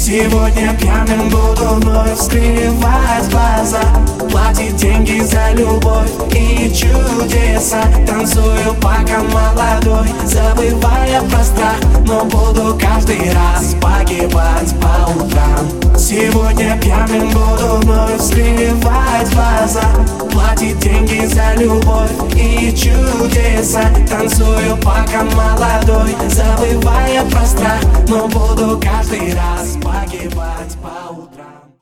Сегодня пьяным буду вновь скрывать глаза, платить деньги за любовь и чудеса. Танцую пока молодой, забывая про страх, но буду каждый раз погибать по утрам. Сегодня пьяным буду вновь скрывать глаза, платить деньги за любовь и чудеса. Танцую пока молодой, забывая про страх, но буду каждый раз погибать по утрам.